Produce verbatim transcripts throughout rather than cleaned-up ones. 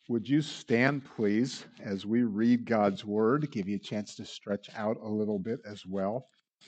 Would you stand, please, as we read God's Word, give you a chance to stretch out a little bit as well.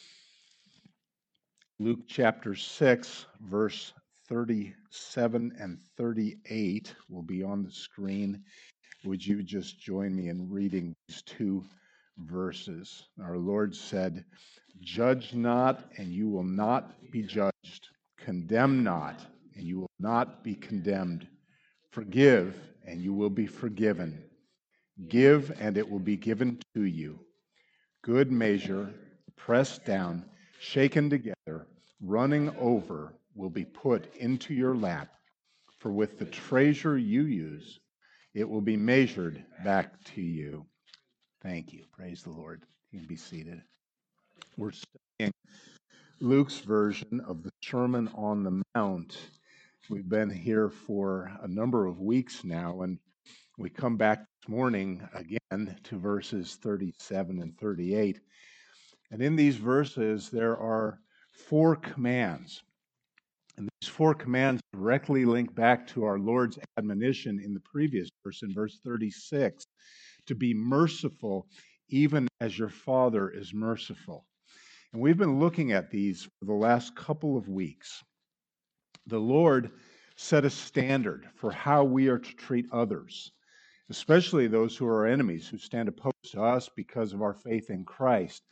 Luke chapter six, verse thirty-seven and thirty-eight will be on the screen. Would you just join me in reading these two verses? Our Lord said, "Judge not, and you will not be judged. Condemn not, and you will not be condemned. Forgive, and you will be forgiven. Give, and it will be given to you. Good measure, pressed down, shaken together, running over, will be put into your lap. For with the treasure you use, it will be measured back to you." Thank you. Praise the Lord. You can be seated. We're studying Luke's version of the Sermon on the Mount. We've been here for a number of weeks now, and we come back this morning again to verses thirty-seven and thirty-eight. And in these verses, there are four commands. And these four commands directly link back to our Lord's admonition in the previous verse, in verse thirty-six, to be merciful even as your Father is merciful. And we've been looking at these for the last couple of weeks. The Lord set a standard for how we are to treat others, especially those who are our enemies, who stand opposed to us because of our faith in Christ.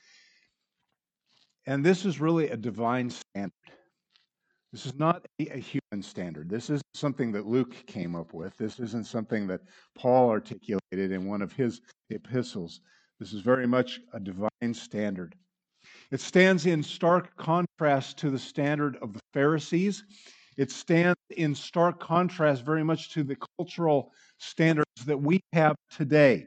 And this is really a divine standard. This is not a, a human standard. This isn't something that Luke came up with. This isn't something that Paul articulated in one of his epistles. This is very much a divine standard. It stands in stark contrast to the standard of the Pharisees. It stands in stark contrast very much to the cultural standards that we have today.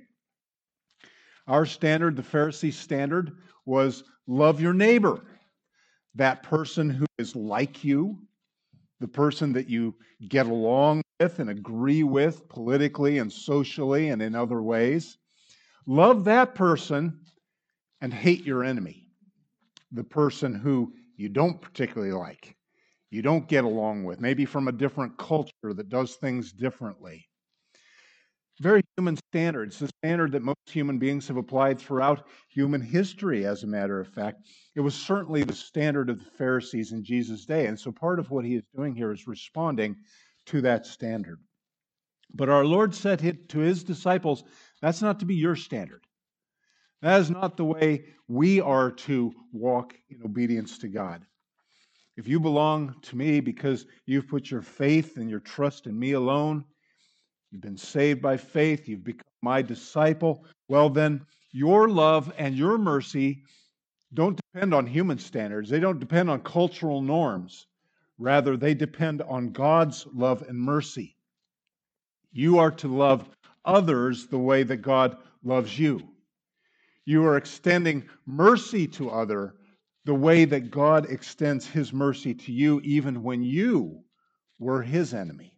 Our standard, the Pharisee standard, was love your neighbor, that person who is like you, the person that you get along with and agree with politically and socially and in other ways. Love that person and hate your enemy, the person who you don't particularly like, you don't get along with, maybe from a different culture that does things differently. Very human standard. It's the standard that most human beings have applied throughout human history, as a matter of fact. It was certainly the standard of the Pharisees in Jesus' day. And so part of what he is doing here is responding to that standard. But our Lord said to his disciples, that's not to be your standard. That is not the way we are to walk in obedience to God. If you belong to me because you've put your faith and your trust in me alone, you've been saved by faith, you've become my disciple, well then your love and your mercy don't depend on human standards. They don't depend on cultural norms. Rather, they depend on God's love and mercy. You are to love others the way that God loves you. You are extending mercy to others the way that God extends his mercy to you, even when you were his enemy.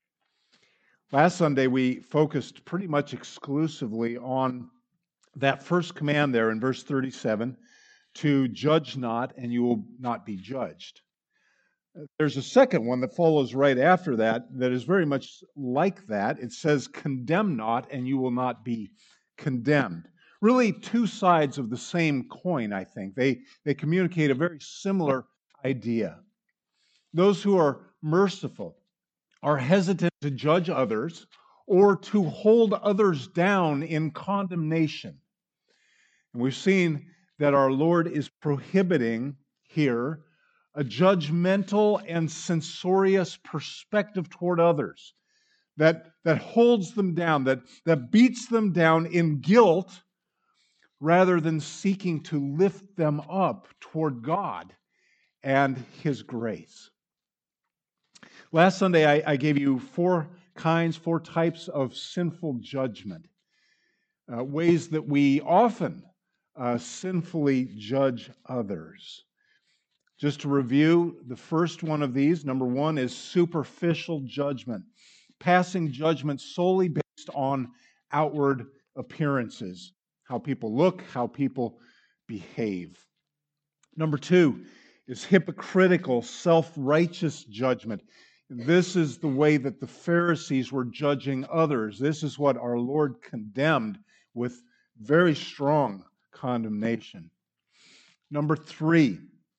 Last Sunday, we focused pretty much exclusively on that first command there in verse thirty-seven, to judge not, and you will not be judged. There's a second one that follows right after that that is very much like that. It says, condemn not, and you will not be condemned. Really two sides of the same coin, I think. They, they communicate a very similar idea. Those who are merciful are hesitant to judge others or to hold others down in condemnation. And we've seen that our Lord is prohibiting here a judgmental and censorious perspective toward others that, that holds them down, that, that beats them down in guilt rather than seeking to lift them up toward God and his grace. Last Sunday, I, I gave you four kinds, four types of sinful judgment, uh, ways that we often uh, sinfully judge others. Just to review, the first one of these, number one, is superficial judgment, passing judgment solely based on outward appearances, how people look, how people behave. Number two is hypocritical, self-righteous judgment. This is the way that the Pharisees were judging others. This is what our Lord condemned with very strong condemnation. Number three,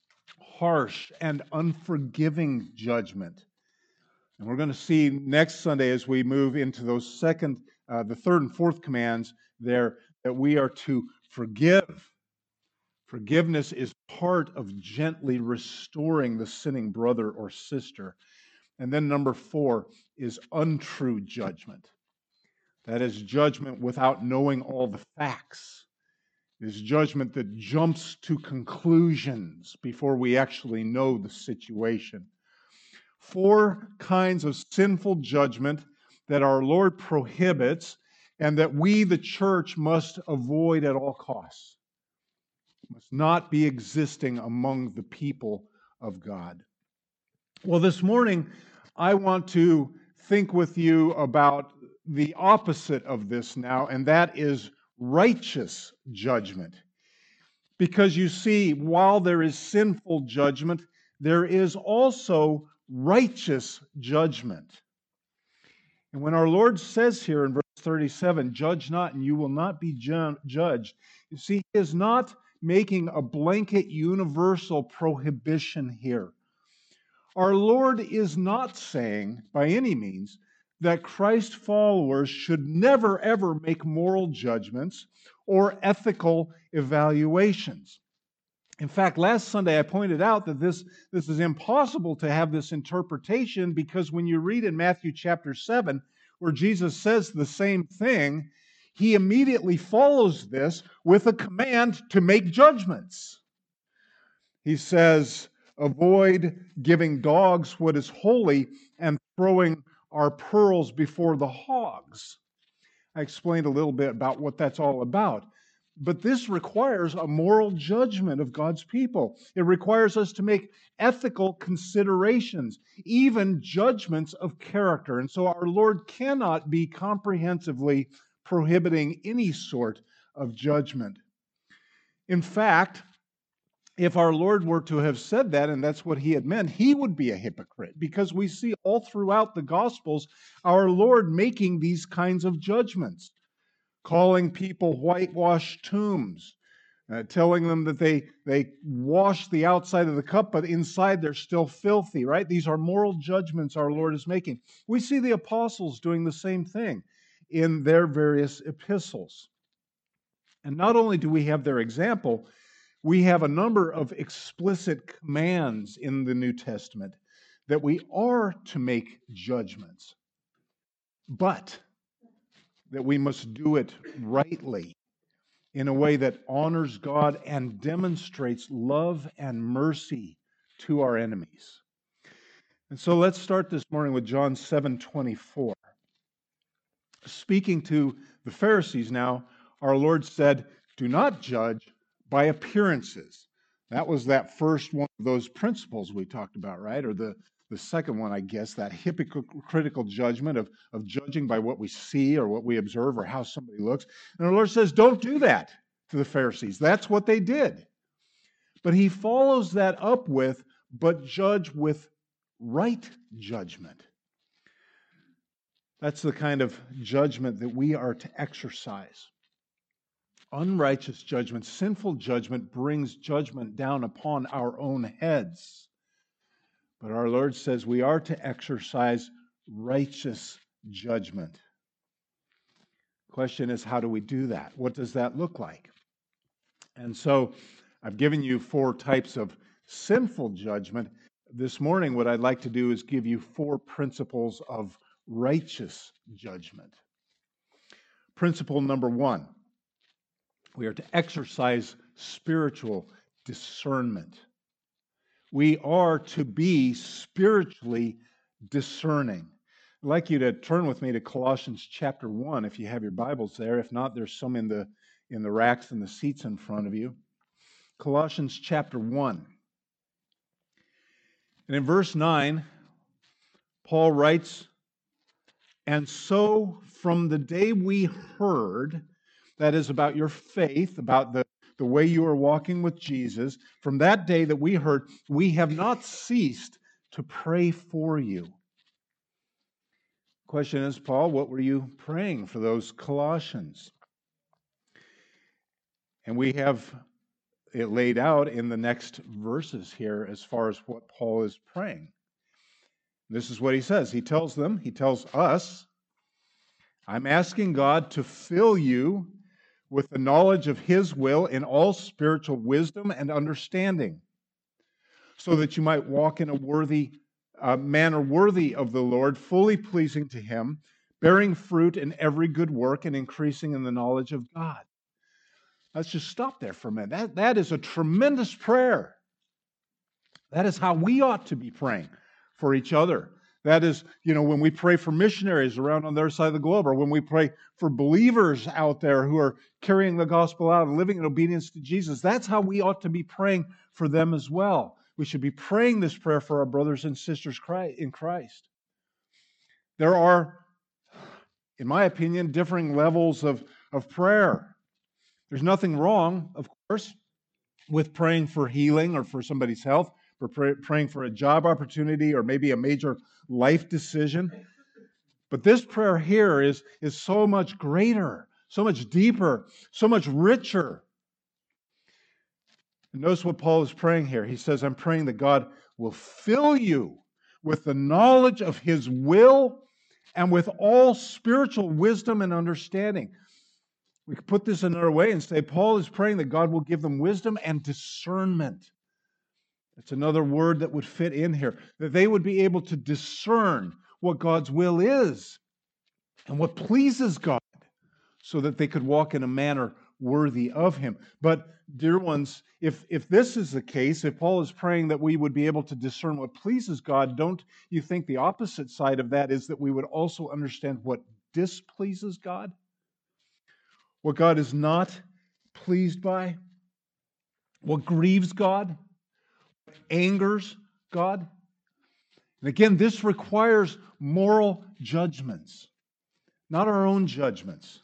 harsh and unforgiving judgment. And we're going to see next Sunday as we move into those second, uh, the third and fourth commands there, that we are to forgive. Forgiveness is part of gently restoring the sinning brother or sister. And then number four is untrue judgment. That is judgment without knowing all the facts. It is judgment that jumps to conclusions before we actually know the situation. Four kinds of sinful judgment that our Lord prohibits and that we, the church, must avoid at all costs. Must not be existing among the people of God. Well, this morning, I want to think with you about the opposite of this now, and that is righteous judgment. Because you see, while there is sinful judgment, there is also righteous judgment. And when our Lord says here in verse thirty-seven, judge not and you will not be ju- judged, you see, He is not making a blanket universal prohibition here. Our Lord is not saying by any means that Christ followers should never ever make moral judgments or ethical evaluations. In fact, last Sunday I pointed out that this, this is impossible to have this interpretation because when you read in Matthew chapter seven, where Jesus says the same thing, He immediately follows this with a command to make judgments. He says, avoid giving dogs what is holy and throwing our pearls before the hogs. I explained a little bit about what that's all about. But this requires a moral judgment of God's people. It requires us to make ethical considerations, even judgments of character. And so our Lord cannot be comprehensively prohibiting any sort of judgment. In fact, if our Lord were to have said that, and that's what He had meant, He would be a hypocrite, because we see all throughout the Gospels our Lord making these kinds of judgments, calling people whitewashed tombs, uh, telling them that they, they wash the outside of the cup, but inside they're still filthy, right? These are moral judgments our Lord is making. We see the apostles doing the same thing in their various epistles. And not only do we have their example, we have a number of explicit commands in the New Testament that we are to make judgments, but that we must do it rightly in a way that honors God and demonstrates love and mercy to our enemies. And so let's start this morning with John seven twenty-four. Speaking to the Pharisees now, our Lord said, do not judge by appearances. That was that first one of those principles we talked about, right? Or the, the second one, I guess, that hypocritical judgment of, of judging by what we see or what we observe or how somebody looks. And our Lord says, don't do that to the Pharisees. That's what they did. But He follows that up with, but judge with right judgment. That's the kind of judgment that we are to exercise. Unrighteous judgment, sinful judgment brings judgment down upon our own heads. But our Lord says we are to exercise righteous judgment. Question is, how do we do that? What does that look like? And so I've given you four types of sinful judgment. This morning, what I'd like to do is give you four principles of righteous judgment. Principle number one, we are to exercise spiritual discernment. We are to be spiritually discerning. I'd like you to turn with me to Colossians chapter one, if you have your Bibles there. If not, there's some in the, in the racks and the seats in front of you. Colossians chapter one. And in verse nine, Paul writes, and so from the day we heard, that is about your faith, about the, the way you are walking with Jesus, from that day that we heard, we have not ceased to pray for you. Question is, Paul, what were you praying for those Colossians? And we have it laid out in the next verses here as far as what Paul is praying. This is what he says. He tells them, he tells us, I'm asking God to fill you with the knowledge of his will in all spiritual wisdom and understanding, so that you might walk in a worthy uh, manner worthy of the Lord, fully pleasing to him, bearing fruit in every good work and increasing in the knowledge of God. Let's just stop there for a minute. That, that is a tremendous prayer. That is how we ought to be praying for each other. That is, you know, when we pray for missionaries around on their side of the globe, or when we pray for believers out there who are carrying the gospel out and living in obedience to Jesus, that's how we ought to be praying for them as well. We should be praying this prayer for our brothers and sisters in Christ. There are, in my opinion, differing levels of, of prayer. There's nothing wrong, of course, with praying for healing or for somebody's health, for pray, praying for a job opportunity or maybe a major life decision. But this prayer here is, is so much greater, so much deeper, so much richer. And notice what Paul is praying here. He says, I'm praying that God will fill you with the knowledge of his will and with all spiritual wisdom and understanding. We could put this another way and say, Paul is praying that God will give them wisdom and discernment. That's another word that would fit in here. That they would be able to discern what God's will is and what pleases God, so that they could walk in a manner worthy of him. But, dear ones, if, if this is the case, if Paul is praying that we would be able to discern what pleases God, don't you think the opposite side of that is that we would also understand what displeases God? What God is not pleased by? What grieves God? What angers God? And again, this requires moral judgments, not our own judgments.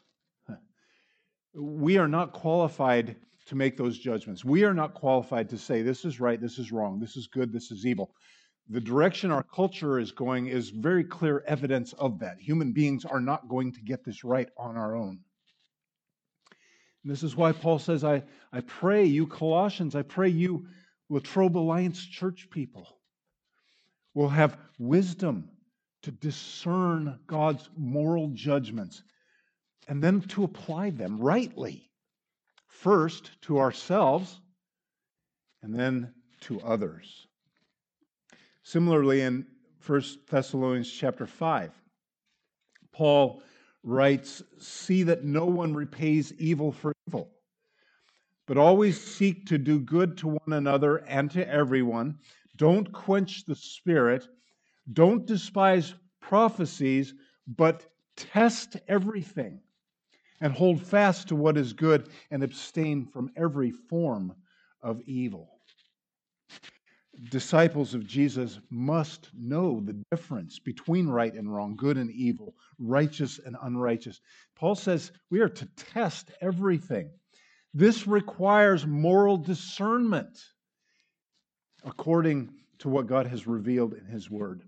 We are not qualified to make those judgments. We are not qualified to say this is right, this is wrong, this is good, this is evil. The direction our culture is going is very clear evidence of that. Human beings are not going to get this right on our own. And this is why Paul says, I, I pray you Colossians, I pray you Latrobe Alliance church people will have wisdom to discern God's moral judgments and then to apply them rightly, first to ourselves and then to others. Similarly, in First Thessalonians chapter five, Paul writes, see that no one repays evil for evil, but always seek to do good to one another and to everyone. Don't quench the spirit. Don't despise prophecies, but test everything and hold fast to what is good and abstain from every form of evil. Disciples of Jesus must know the difference between right and wrong, good and evil, righteous and unrighteous. Paul says we are to test everything. This requires moral discernment according to what God has revealed in his word.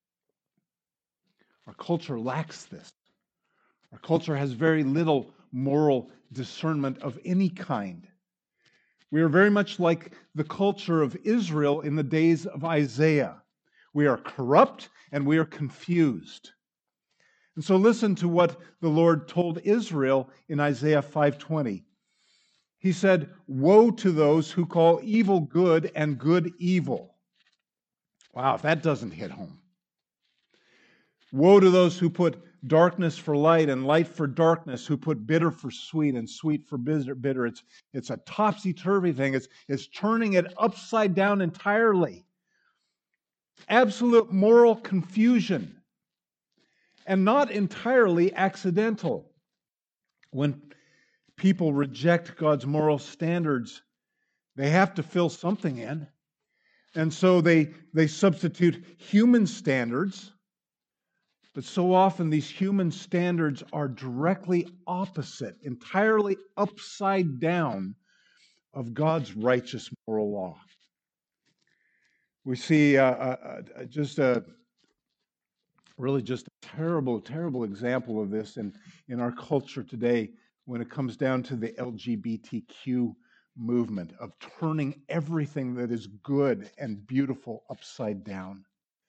Our culture lacks this. Our culture has very little moral discernment of any kind. We are very much like the culture of Israel in the days of Isaiah. We are corrupt and we are confused. And so listen to what the Lord told Israel in Isaiah five twenty. He said, woe to those who call evil good and good evil. Wow, if that doesn't hit home. Woe to those who put darkness for light and light for darkness, who put bitter for sweet and sweet for bitter. It's, it's a topsy-turvy thing. It's, it's turning it upside down entirely. Absolute moral confusion. And not entirely accidental. When people reject God's moral standards, they have to fill something in. And so they, they substitute human standards. But so often these human standards are directly opposite, entirely upside down of God's righteous moral law. We see uh, uh, uh, just a, really just a terrible, terrible example of this in, in our culture today when it comes down to the L G B T Q movement of turning everything that is good and beautiful upside down.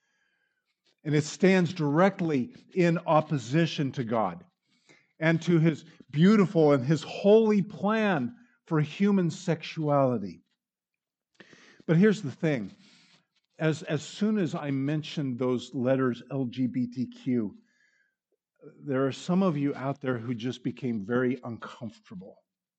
And it stands directly in opposition to God and to his beautiful and his holy plan for human sexuality. But here's the thing. As, as soon as I mentioned those letters L G B T Q, there are some of you out there who just became very uncomfortable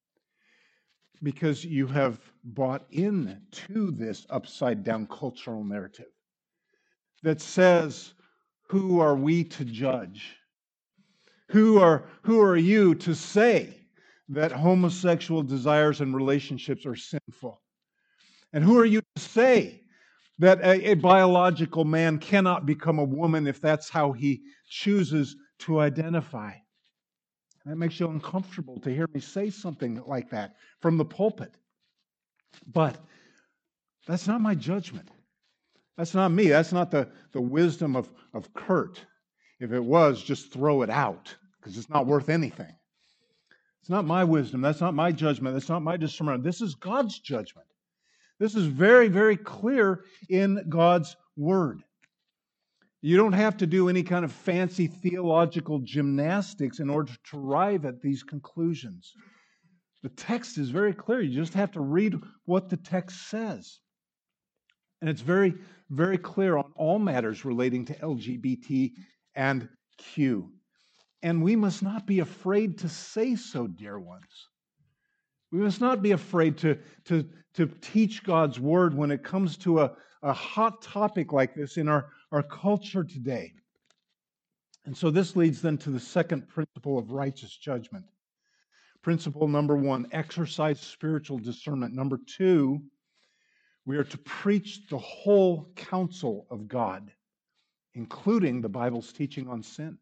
because you have bought into this upside down cultural narrative that says, who are we to judge? Who are, who are you to say that homosexual desires and relationships are sinful? And who are you to say that a, a biological man cannot become a woman if that's how he chooses to identify? That makes you uncomfortable to hear me say something like that from the pulpit. But that's not my judgment. That's not me. That's not the, the wisdom of, of Kurt. If it was, just throw it out because it's not worth anything. It's not my wisdom. That's not my judgment. That's not my discernment. This is God's judgment. This is very, very clear in God's Word. You don't have to do any kind of fancy theological gymnastics in order to arrive at these conclusions. The text is very clear. You just have to read what the text says. And it's very, very clear on all matters relating to L G B T and Q. And we must not be afraid to say so, dear ones. We must not be afraid to, to, to teach God's Word when it comes to a, a hot topic like this in our, our culture today. And so this leads then to the second principle of righteous judgment. Principle number one, exercise spiritual discernment. Number two, we are to preach the whole counsel of God, including the Bible's teaching on sin.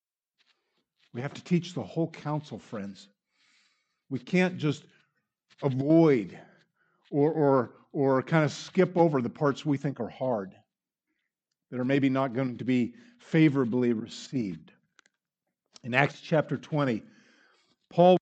We have to teach the whole counsel, friends. We can't just avoid or, or, or kind of skip over the parts we think are hard, that are maybe not going to be favorably received. In Acts chapter twenty, Paul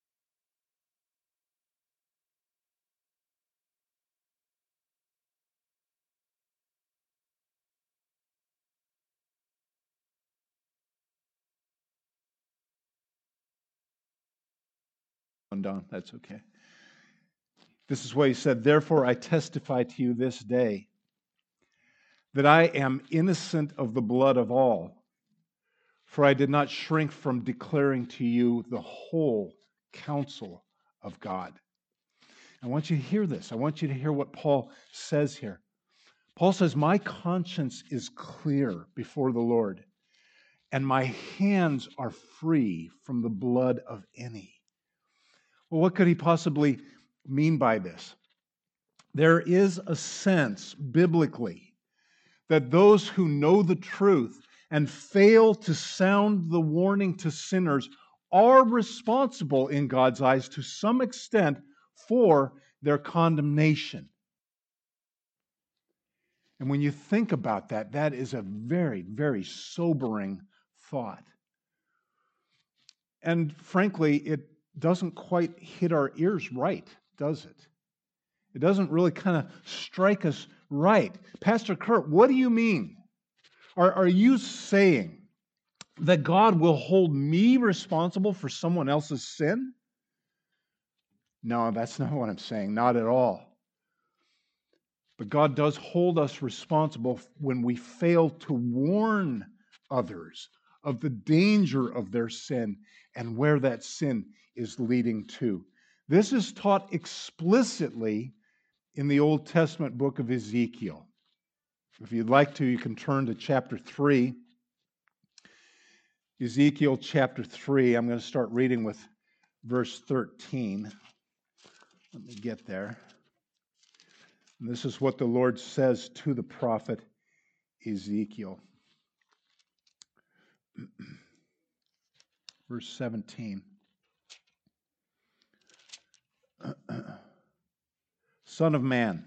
Don, that's okay. This is what he said, therefore I testify to you this day that I am innocent of the blood of all, for I did not shrink from declaring to you the whole counsel of God. I want you to hear this. I want you to hear what Paul says here. Paul says, my conscience is clear before the Lord, and my hands are free from the blood of any. Well, what could he possibly mean by this? There is a sense, biblically, that those who know the truth and fail to sound the warning to sinners are responsible in God's eyes to some extent for their condemnation. And when you think about that, that is a very, very sobering thought. And frankly, it doesn't quite hit our ears right, does it? It doesn't really kind of strike us right. Pastor Kurt, what do you mean? Are, are you saying that God will hold me responsible for someone else's sin? No, that's not what I'm saying, not at all. But God does hold us responsible when we fail to warn others of the danger of their sin and where that sin is leading to. This is taught explicitly in the Old Testament book of Ezekiel. If you'd like to, you can turn to chapter three. Ezekiel chapter three, I'm going to start reading with verse thirteen. Let me get there. And this is what the Lord says to the prophet Ezekiel. Verse seventeen. Son of man,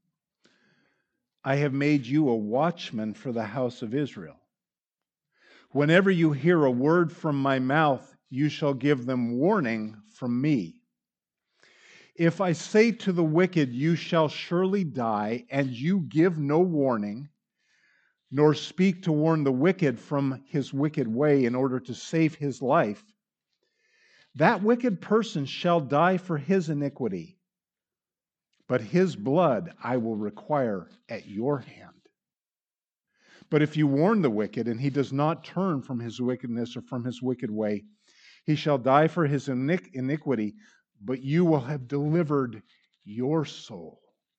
I have made you a watchman for the house of Israel. Whenever you hear a word from my mouth, you shall give them warning from me. If I say to the wicked, you shall surely die, and you give no warning, nor speak to warn the wicked from his wicked way in order to save his life, that wicked person shall die for his iniquity, but his blood I will require at your hand. But if you warn the wicked, and he does not turn from his wickedness or from his wicked way, he shall die for his iniquity, but you will have delivered your soul.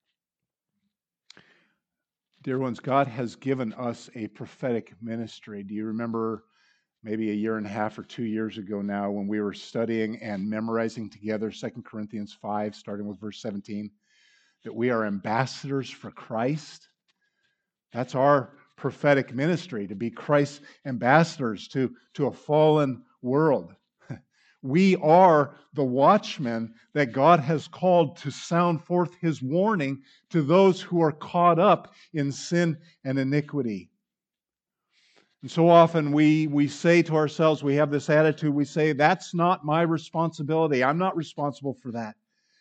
Dear ones, God has given us a prophetic ministry. Do you remember maybe a year and a half or two years ago now when we were studying and memorizing together Second Corinthians five, starting with verse seventeen, that we are ambassadors for Christ? That's our prophetic ministry, to be Christ's ambassadors to, to a fallen world. We are the watchmen that God has called to sound forth His warning to those who are caught up in sin and iniquity. And so often we, we say to ourselves, we have this attitude, we say, that's not my responsibility. I'm not responsible for that.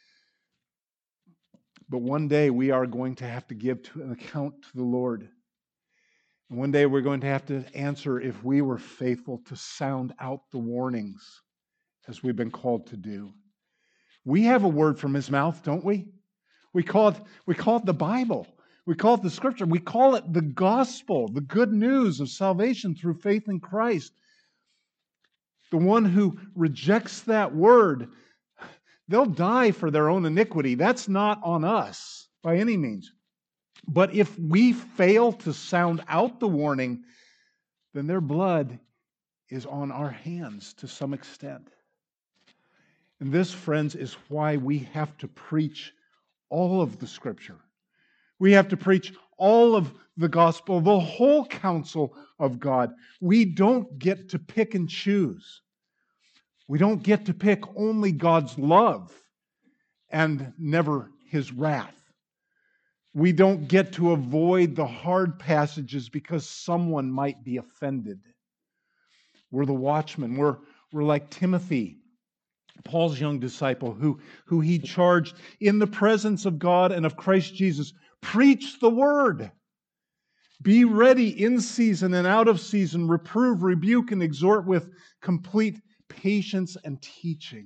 But one day we are going to have to give to an account to the Lord. And one day we're going to have to answer if we were faithful to sound out the warnings as we've been called to do. We have a word from His mouth, don't we? We call it, we call it the Bible. We call it the Scripture. We call it the gospel, the good news of salvation through faith in Christ. The one who rejects that word, they'll die for their own iniquity. That's not on us by any means. But if we fail to sound out the warning, then their blood is on our hands to some extent. And this, friends, is why we have to preach all of the Scripture. We have to preach all of the gospel, the whole counsel of God. We don't get to pick and choose. We don't get to pick only God's love and never His wrath. We don't get to avoid the hard passages because someone might be offended. We're the watchmen. We're, we're like Timothy, Paul's young disciple, who, who he charged in the presence of God and of Christ Jesus, preach the word. Be ready in season and out of season. Reprove, rebuke, and exhort with complete patience and teaching.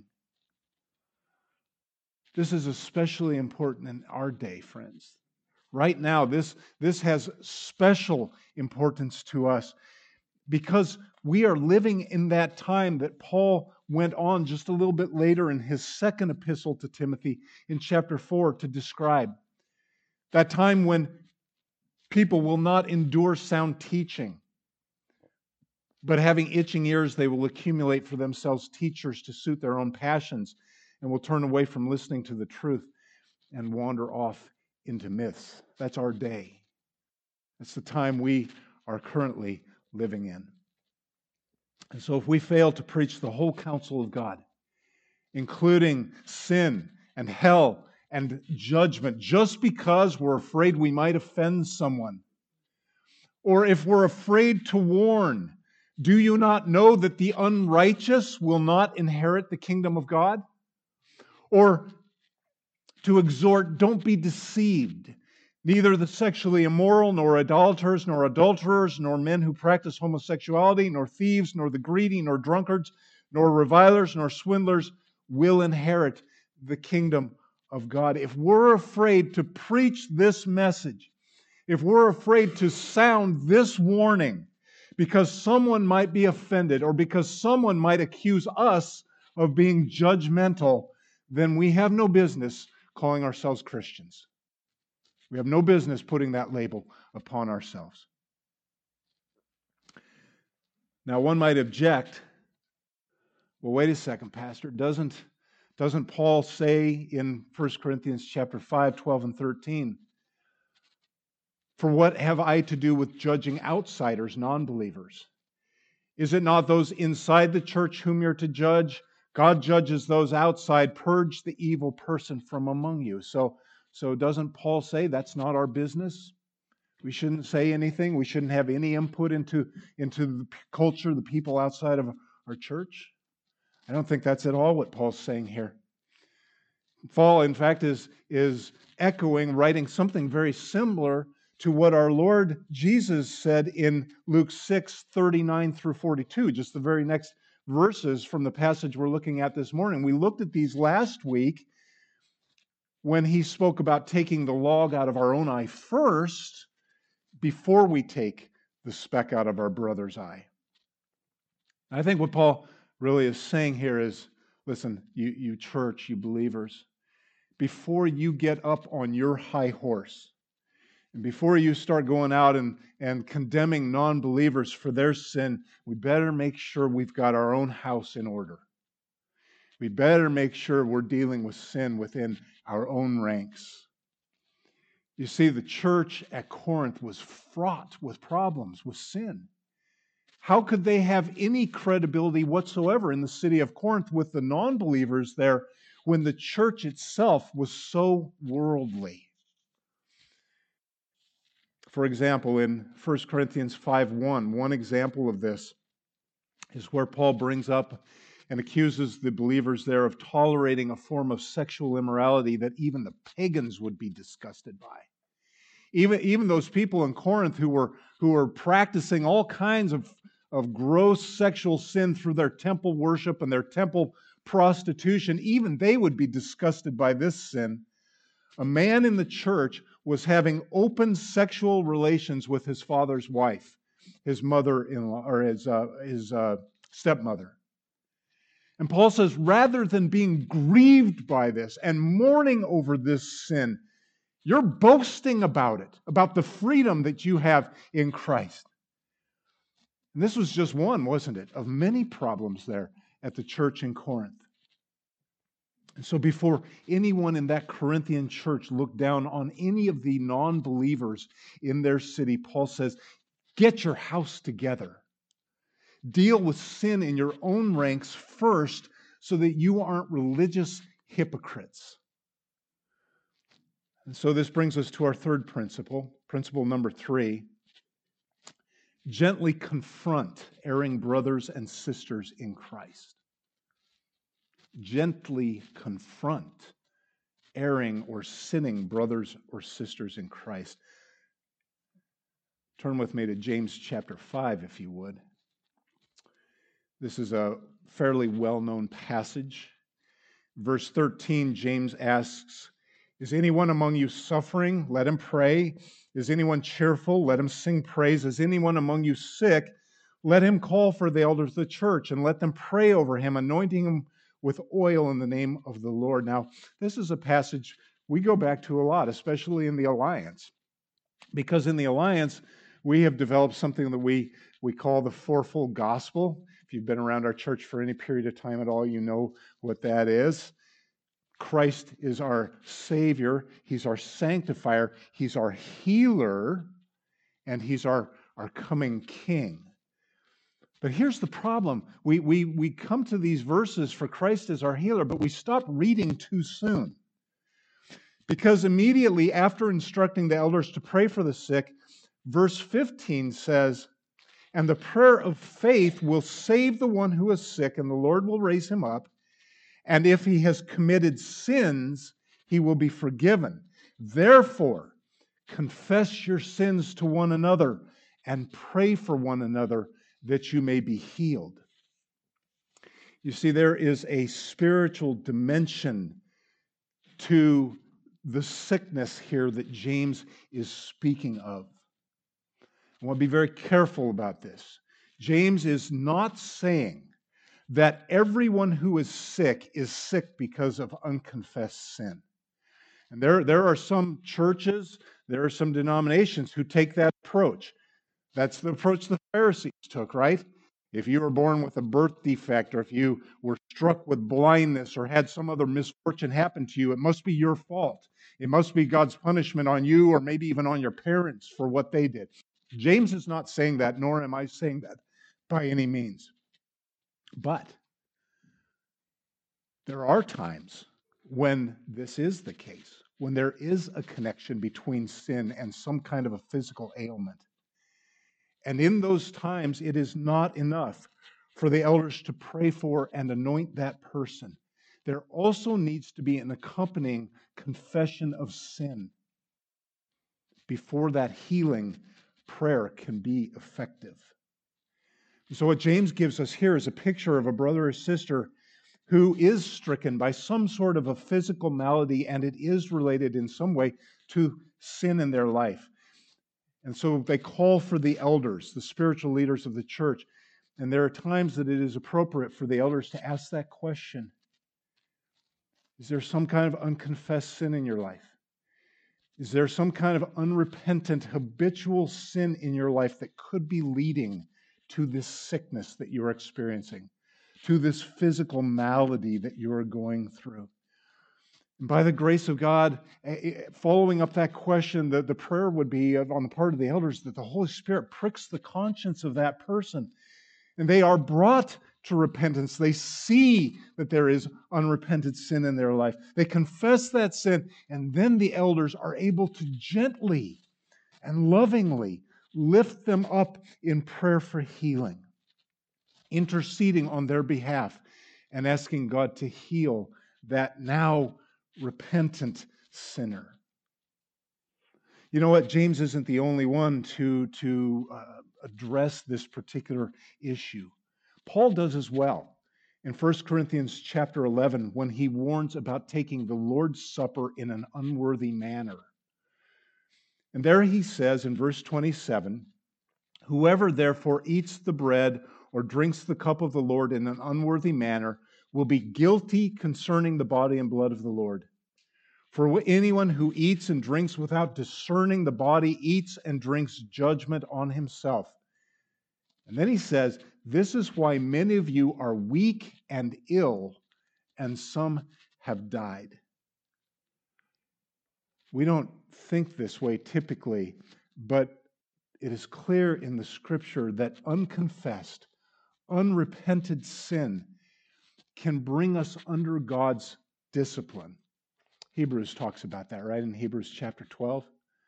This is especially important in our day, friends. Right now, this, this has special importance to us because we are living in that time that Paul went on just a little bit later in his second epistle to Timothy in chapter four to describe. That time when people will not endure sound teaching, but having itching ears, they will accumulate for themselves teachers to suit their own passions and will turn away from listening to the truth and wander off into myths. That's our day. That's the time we are currently living in. And so if we fail to preach the whole counsel of God, including sin and hell and judgment, just because we're afraid we might offend someone, or if we're afraid to warn, do you not know that the unrighteous will not inherit the kingdom of God? Or to exhort, don't be deceived. Neither the sexually immoral, nor idolaters, nor adulterers, nor men who practice homosexuality, nor thieves, nor the greedy, nor drunkards, nor revilers, nor swindlers will inherit the kingdom of God. If we're afraid to preach this message, if we're afraid to sound this warning because someone might be offended or because someone might accuse us of being judgmental, then we have no business calling ourselves Christians. We have no business putting that label upon ourselves. Now, one might object, well, wait a second, Pastor. Doesn't, doesn't Paul say in First Corinthians chapter five, twelve, and thirteen, for what have I to do with judging outsiders, non-believers? Is it not those inside the church whom you're to judge? God judges those outside. Purge the evil person from among you. So, so doesn't Paul say that's not our business? We shouldn't say anything. We shouldn't have any input into, into the p- culture, the people outside of our church. I don't think that's at all what Paul's saying here. Paul, in fact, is, is echoing, writing something very similar to what our Lord Jesus said in Luke six, thirty-nine through forty-two, just the very next verses from the passage we're looking at this morning. We looked at these last week when he spoke about taking the log out of our own eye first before we take the speck out of our brother's eye. I think what Paul really is saying here is, listen, you, you church, you believers, before you get up on your high horse, and before you start going out and, and condemning non-believers for their sin, we better make sure we've got our own house in order. We better make sure we're dealing with sin within our own ranks. You see, the church at Corinth was fraught with problems, with sin. How could they have any credibility whatsoever in the city of Corinth with the non-believers there when the church itself was so worldly? For example, in First Corinthians five one, one example of this is where Paul brings up and accuses the believers there of tolerating a form of sexual immorality that even the pagans would be disgusted by. Even, even those people in Corinth who were, who were practicing all kinds of, of gross sexual sin through their temple worship and their temple prostitution, even they would be disgusted by this sin. A man in the church was having open sexual relations with his father's wife, his mother-in-law, or his, uh, his uh, stepmother. And Paul says, rather than being grieved by this and mourning over this sin, you're boasting about it, about the freedom that you have in Christ. And this was just one, wasn't it, of many problems there at the church in Corinth. And so before anyone in that Corinthian church looked down on any of the non-believers in their city, Paul says, get your house together. Deal with sin in your own ranks first so that you aren't religious hypocrites. And so this brings us to our third principle, principle number three. Gently confront erring brothers and sisters in Christ. Gently confront erring or sinning brothers or sisters in Christ. Turn with me to James chapter five, if you would. This is a fairly well-known passage. Verse thirteen, James asks, is anyone among you suffering? Let him pray. Is anyone cheerful? Let him sing praise. Is anyone among you sick? Let him call for the elders of the church and let them pray over him, anointing him with oil in the name of the Lord. Now, this is a passage we go back to a lot, especially in the Alliance, because in the Alliance, we have developed something that we, we call the fourfold gospel. If you've been around our church for any period of time at all, you know what that is. Christ is our Savior, He's our sanctifier, He's our healer, and He's our, our coming King. But here's the problem. We, we, we come to these verses for Christ as our healer, but we stop reading too soon. Because immediately after instructing the elders to pray for the sick, verse fifteen says, and the prayer of faith will save the one who is sick, and the Lord will raise him up. And if he has committed sins, he will be forgiven. Therefore, confess your sins to one another and pray for one another that you may be healed. You see, there is a spiritual dimension to the sickness here that James is speaking of. I want to be very careful about this. James is not saying that everyone who is sick is sick because of unconfessed sin. And there, there are some churches, there are some denominations who take that approach. That's the approach the Pharisees took, right? If you were born with a birth defect, or if you were struck with blindness or had some other misfortune happen to you, it must be your fault. It must be God's punishment on you, or maybe even on your parents for what they did. James is not saying that, nor am I saying that by any means. But there are times when this is the case. when there is a connection between sin and some kind of a physical ailment. And in those times, it is not enough for the elders to pray for and anoint that person. There also needs to be an accompanying confession of sin before that healing prayer can be effective. So what James gives us here is a picture of a brother or sister who is stricken by some sort of a physical malady, and it is related in some way to sin in their life. And so they call for the elders, the spiritual leaders of the church. And there are times that it is appropriate for the elders to ask that question. Is there some kind of unconfessed sin in your life? Is there some kind of unrepentant, habitual sin in your life that could be leading to this sickness that you're experiencing, to this physical malady that you are going through? And by the grace of God, following up that question, the, the prayer would be on the part of the elders that the Holy Spirit pricks the conscience of that person, and they are brought to repentance. They see that there is unrepented sin in their life. They confess that sin, and then the elders are able to gently and lovingly lift them up in prayer for healing, interceding on their behalf and asking God to heal that now repentant sinner. You know what? James isn't the only one to, to uh, address this particular issue. Paul does as well. In First Corinthians chapter eleven, when he warns about taking the Lord's Supper in an unworthy manner. And there he says in verse twenty-seven, "Whoever therefore eats the bread or drinks the cup of the Lord in an unworthy manner will be guilty concerning the body and blood of the Lord. For anyone who eats and drinks without discerning the body eats and drinks judgment on himself." And then he says, "This is why many of you are weak and ill, and some have died." We don't think this way typically, but it is clear in the Scripture that unconfessed, unrepented sin can bring us under God's discipline. Hebrews talks about that, right? In Hebrews chapter twelve.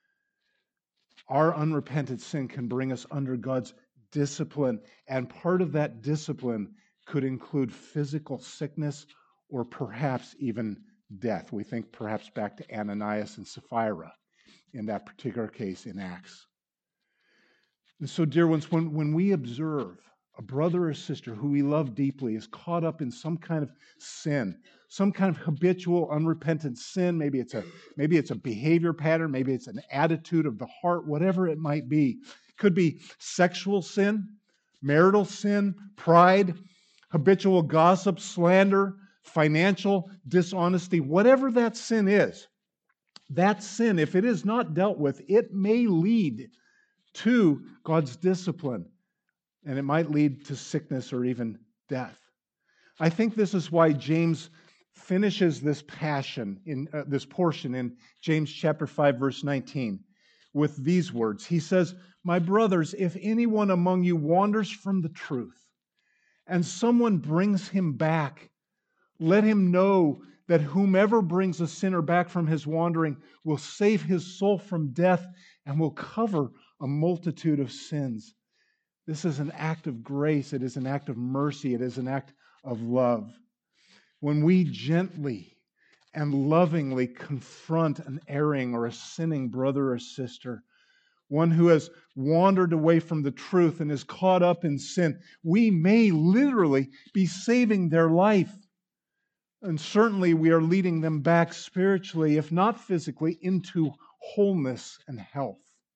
Our unrepented sin can bring us under God's discipline, and part of that discipline could include physical sickness or perhaps even death. We think perhaps back to Ananias and Sapphira in that particular case in Acts. And so, dear ones, when, when we observe a brother or sister who we love deeply is caught up in some kind of sin, some kind of habitual, unrepentant sin, maybe it's a maybe it's a behavior pattern, maybe it's an attitude of the heart, whatever it might be. It could be sexual sin, marital sin, pride, habitual gossip, slander, financial dishonesty, whatever that sin is. That sin, if it is not dealt with, it may lead to God's discipline, and it might lead to sickness or even death. I think this is why James finishes this passion in uh, this portion in James chapter five, verse nineteen, with these words. He says, "My brothers, if anyone among you wanders from the truth, and someone brings him back, let him know that whomever brings a sinner back from his wandering will save his soul from death and will cover a multitude of sins." This is an act of grace. It is an act of mercy. It is an act of love. When we gently and lovingly confront an erring or a sinning brother or sister, one who has wandered away from the truth and is caught up in sin, we may literally be saving their life. And certainly we are leading them back spiritually, if not physically, into wholeness and health.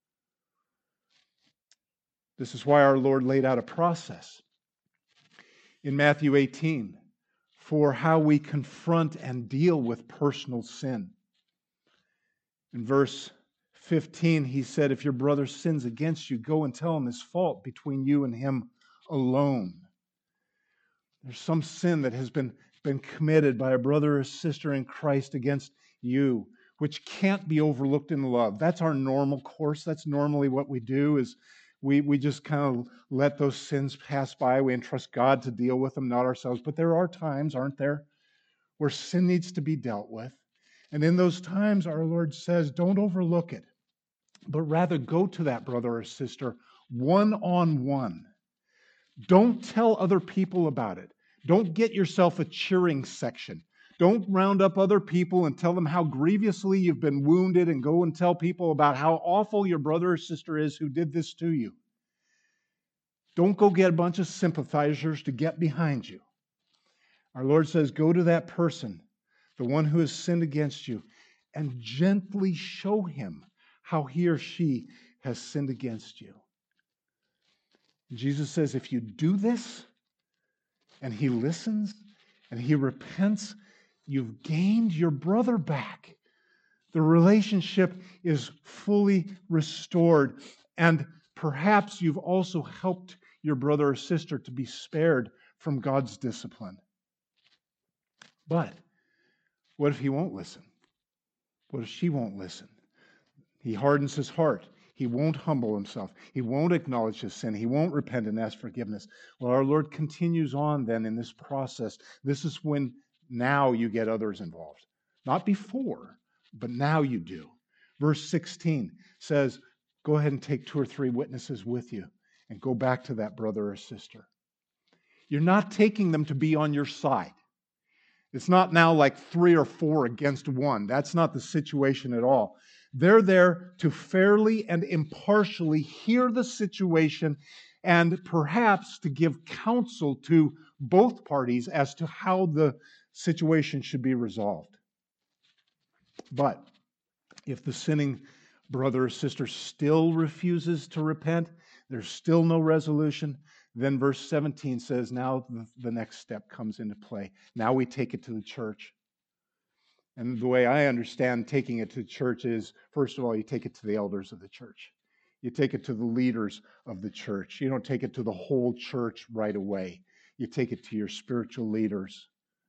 This is why our Lord laid out a process in Matthew eighteen for how we confront and deal with personal sin. In verse fifteen, he said, "If your brother sins against you, go and tell him his fault between you and him alone." There's some sin that has been, been committed by a brother or sister in Christ against you, which can't be overlooked in love. That's our normal course. That's normally what we do, is we, we just kind of let those sins pass by. We entrust God to deal with them, not ourselves. But there are times, aren't there, where sin needs to be dealt with. And in those times, our Lord says, don't overlook it, but rather go to that brother or sister one on one. Don't tell other people about it. Don't get yourself a cheering section. Don't round up other people and tell them how grievously you've been wounded and go and tell people about how awful your brother or sister is who did this to you. Don't go get a bunch of sympathizers to get behind you. Our Lord says, go to that person, the one who has sinned against you, and gently show him how he or she has sinned against you. Jesus says, if you do this and he listens and he repents, you've gained your brother back. The relationship is fully restored. And perhaps you've also helped your brother or sister to be spared from God's discipline. But what if he won't listen? What if she won't listen? He hardens his heart. He won't humble himself. He won't acknowledge his sin. He won't repent and ask forgiveness. Well, our Lord continues on then in this process. This is when now you get others involved. Not before, but now you do. Verse sixteen says, go ahead and take two or three witnesses with you and go back to that brother or sister. You're not taking them to be on your side. It's not now like three or four against one. That's not the situation at all. They're there to fairly and impartially hear the situation and perhaps to give counsel to both parties as to how the situation should be resolved. But if the sinning brother or sister still refuses to repent, there's still no resolution, then verse seventeen says, now the, the next step comes into play. Now we take it to the church. And the way I understand taking it to the church is, first of all, you take it to the elders of the church. You take it to the leaders of the church. You don't take it to the whole church right away. You take it to your spiritual leaders.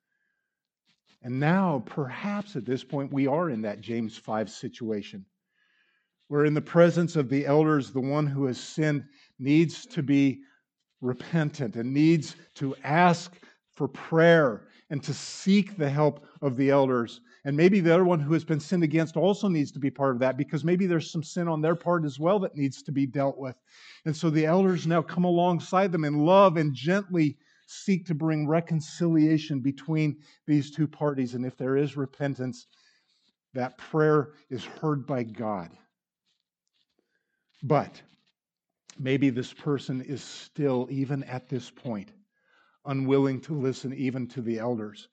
And now, perhaps at this point, we are in that James five situation. Where in the presence of the elders, the one who has sinned needs to be repentant and needs to ask for prayer and to seek the help of the elders. And maybe the other one who has been sinned against also needs to be part of that, because maybe there's some sin on their part as well that needs to be dealt with. And so the elders now come alongside them in love and gently seek to bring reconciliation between these two parties. And if there is repentance, that prayer is heard by God. But maybe this person is still, even at this point, unwilling to listen even to the elders.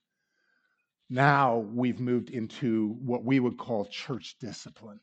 Now we've moved into what we would call church discipline.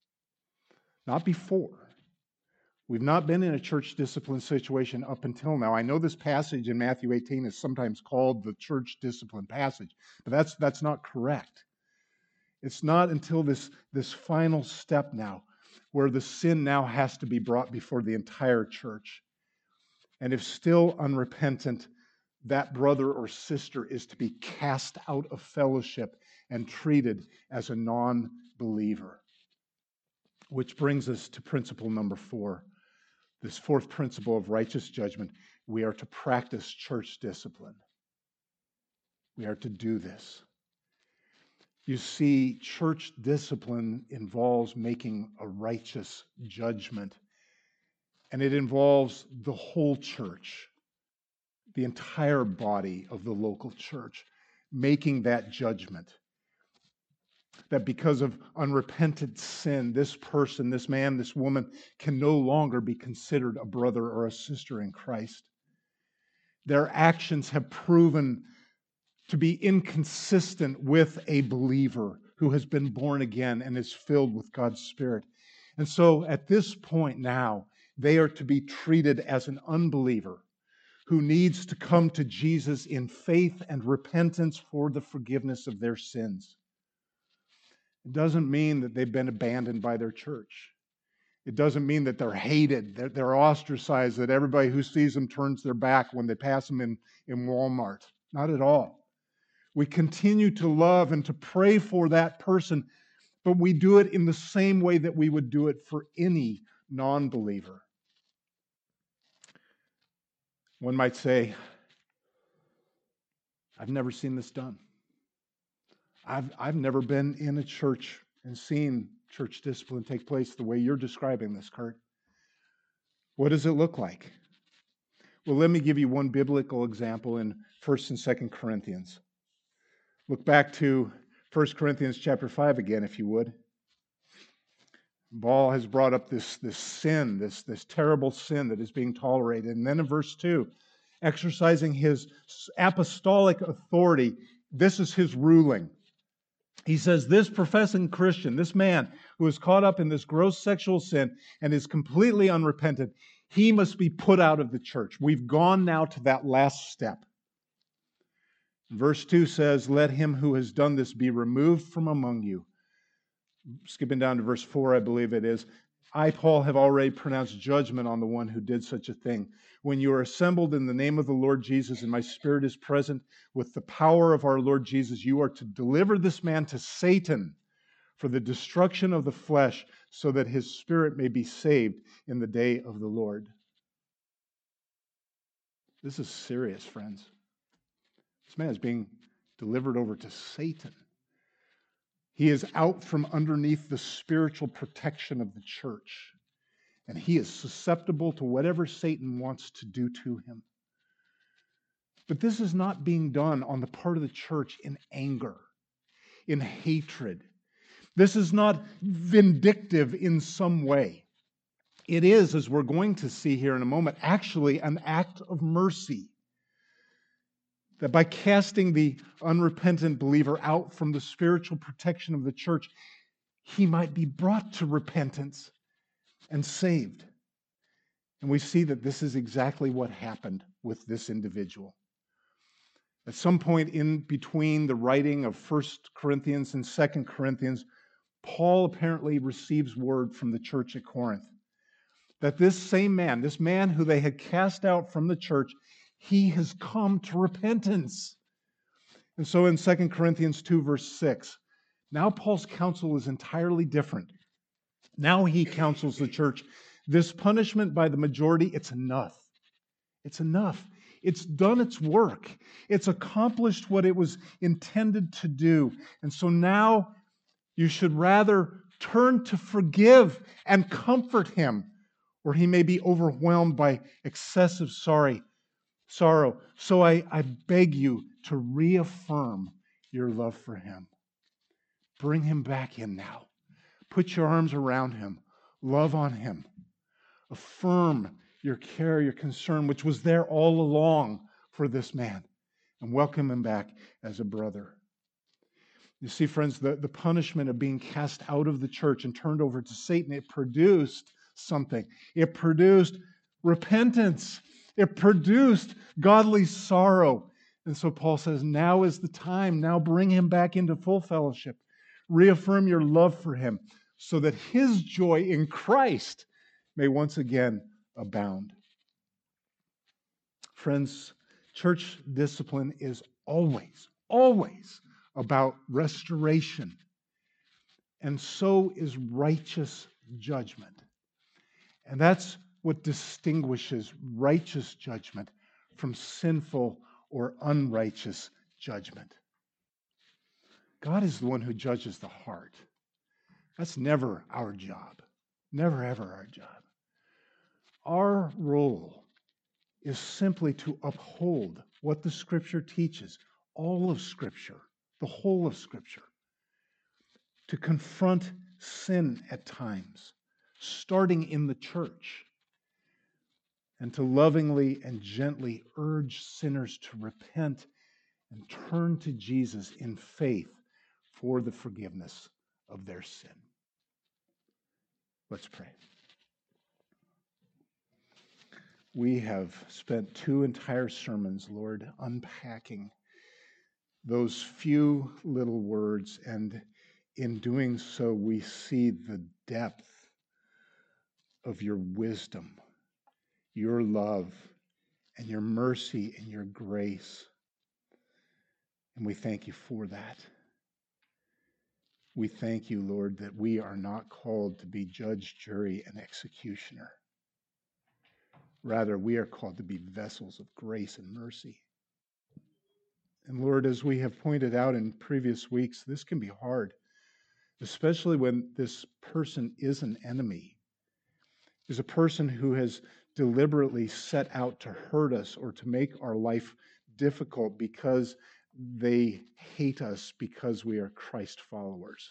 Not before. We've not been in a church discipline situation up until now. I know this passage in Matthew eighteen is sometimes called the church discipline passage, but that's, that's not correct. It's not until this, this final step now, where the sin now has to be brought before the entire church. And if still unrepentant, that brother or sister is to be cast out of fellowship and treated as a non-believer. Which brings us to principle number four. This fourth principle of righteous judgment. We are to practice church discipline. We are to do this. You see, church discipline involves making a righteous judgment. And it involves the whole church, the entire body of the local church, making that judgment. That because of unrepented sin, this person, this man, this woman can no longer be considered a brother or a sister in Christ. Their actions have proven to be inconsistent with a believer who has been born again and is filled with God's Spirit. And so at this point now, they are to be treated as an unbeliever who needs to come to Jesus in faith and repentance for the forgiveness of their sins. It doesn't mean that they've been abandoned by their church. It doesn't mean that they're hated, that they're ostracized, that everybody who sees them turns their back when they pass them in, in Walmart. Not at all. We continue to love and to pray for that person, but we do it in the same way that we would do it for any non-believer. One might say, I've never seen this done. I've, I've never been in a church and seen church discipline take place the way you're describing this, Kurt. What does it look like? Well, let me give you one biblical example in First and Second Corinthians. Look back to First Corinthians chapter five again, if you would. Paul has brought up this, this sin, this, this terrible sin that is being tolerated. And then in verse two, exercising his apostolic authority, this is his ruling. He says, this professing Christian, this man who is caught up in this gross sexual sin and is completely unrepentant, he must be put out of the church. We've gone now to that last step. Verse two says, let him who has done this be removed from among you. Skipping down to verse four, I believe it is. I, Paul, have already pronounced judgment on the one who did such a thing. When you are assembled in the name of the Lord Jesus and my spirit is present with the power of our Lord Jesus, you are to deliver this man to Satan for the destruction of the flesh so that his spirit may be saved in the day of the Lord. This is serious, friends. This man is being delivered over to Satan. He is out from underneath the spiritual protection of the church, and he is susceptible to whatever Satan wants to do to him. But this is not being done on the part of the church in anger, in hatred. This is not vindictive in some way. It is, as we're going to see here in a moment, actually an act of mercy. That by casting the unrepentant believer out from the spiritual protection of the church, he might be brought to repentance and saved. And we see that this is exactly what happened with this individual. At some point in between the writing of First Corinthians and Second Corinthians, Paul apparently receives word from the church at Corinth that this same man, this man who they had cast out from the church, he has come to repentance. And so in Second Corinthians two, verse six, now Paul's counsel is entirely different. Now he counsels the church, this punishment by the majority, it's enough. It's enough. It's done its work. It's accomplished what it was intended to do. And so now you should rather turn to forgive and comfort him, or he may be overwhelmed by excessive sorry, sorrow. So I, I beg you to reaffirm your love for him. Bring him back in now. Put your arms around him. Love on him. Affirm your care, your concern, which was there all along for this man, and welcome him back as a brother. You see, friends, the, the punishment of being cast out of the church and turned over to Satan, it produced something. It produced repentance. It produced godly sorrow. And so Paul says, now is the time. Now bring him back into full fellowship. Reaffirm your love for him so that his joy in Christ may once again abound. Friends, church discipline is always, always about restoration. And so is righteous judgment. And that's what distinguishes righteous judgment from sinful or unrighteous judgment. God is the one who judges the heart. That's never our job. Never, ever our job. Our role is simply to uphold what the Scripture teaches, all of Scripture, the whole of Scripture, to confront sin at times, starting in the church, and to lovingly and gently urge sinners to repent and turn to Jesus in faith for the forgiveness of their sin. Let's pray. We have spent two entire sermons, Lord, unpacking those few little words, and in doing so, we see the depth of your wisdom, your love, and your mercy and your grace. And we thank you for that. We thank you, Lord, that we are not called to be judge, jury, and executioner. Rather, we are called to be vessels of grace and mercy. And Lord, as we have pointed out in previous weeks, this can be hard, especially when this person is an enemy, is a person who has deliberately set out to hurt us or to make our life difficult because they hate us because we are Christ followers.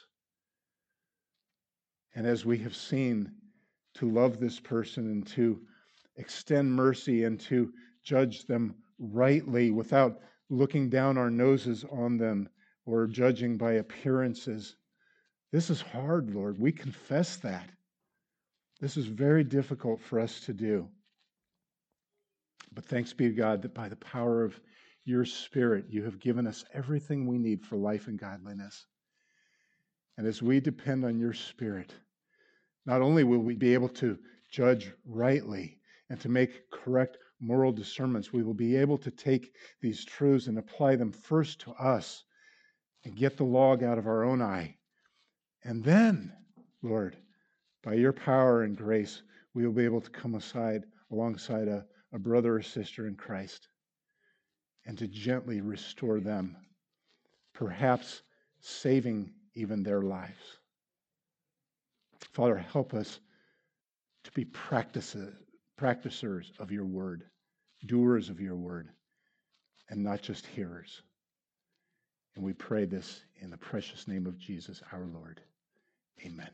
And as we have seen, to love this person and to extend mercy and to judge them rightly without looking down our noses on them or judging by appearances. This is hard, Lord. We confess that. This is very difficult for us to do. But thanks be to God that by the power of your Spirit, you have given us everything we need for life and godliness. And as we depend on your Spirit, not only will we be able to judge rightly and to make correct moral discernments, we will be able to take these truths and apply them first to us and get the log out of our own eye. And then, Lord, by your power and grace, we will be able to come aside alongside a, a brother or sister in Christ and to gently restore them, perhaps saving even their lives. Father, help us to be practices, practicers of your word, doers of your word, and not just hearers. And we pray this in the precious name of Jesus, our Lord. Amen.